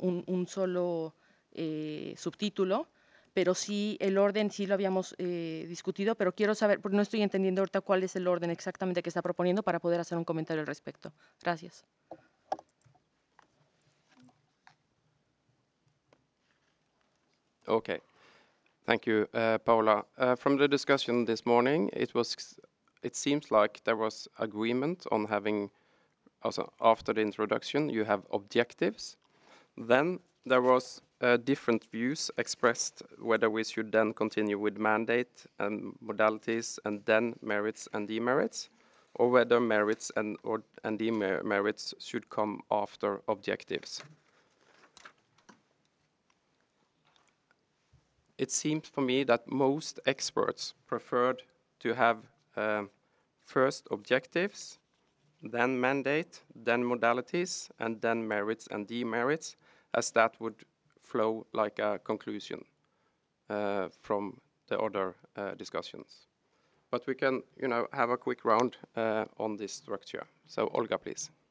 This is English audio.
un solo subtítulo, pero sí el orden sí lo habíamos discutido, pero quiero saber, porque no estoy entendiendo ahorita cuál es el orden exactamente que está proponiendo para poder hacer un comentario al respecto. Gracias. Okay. Thank you, Paula. From the discussion this morning, it seems like there was agreement on having, also after the introduction, you have objectives. Then there was different views expressed whether we should then continue with mandate and modalities and then merits and demerits, or whether merits and demerits should come after objectives. It seems for me that most experts preferred to have first objectives, then mandate, then modalities, and then merits and demerits, as that would flow like a conclusion from the other discussions. But we can, have a quick round on this structure. So Olga, please.